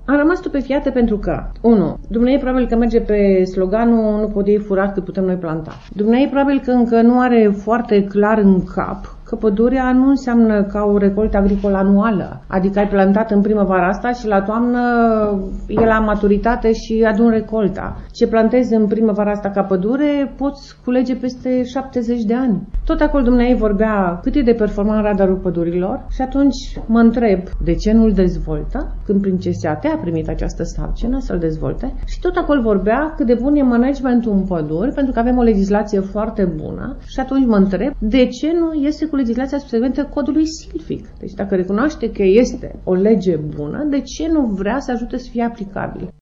Am rămas stupefiată pentru că, 1. Dumnezeu probabil că merge pe sloganul nu pot ei furat cât putem noi planta. Dumnezeu probabil că încă nu are foarte clar în cap că pădurea nu înseamnă ca o recoltă agricolă anuală. Adică ai plantat în primăvara asta și la toamnă e la maturitate și adun recolta. Ce plantezi în primăvara asta ca pădure poți culege peste 70 de ani. Tot acolo Dumnezeu vorbea cât e de performant radarul pădurilor și atunci mă întreb de ce nu-l dezvoltă când prin CSAT a primit această sarcină să-l dezvolte și tot acolo vorbea cât de bun e managementul în păduri pentru că avem o legislație foarte bună și atunci mă întreb de ce nu iese cu legislația subsecventă codului silvic. Deci dacă recunoaște că este o lege bună, de ce nu vrea să ajute să fie aplicabil?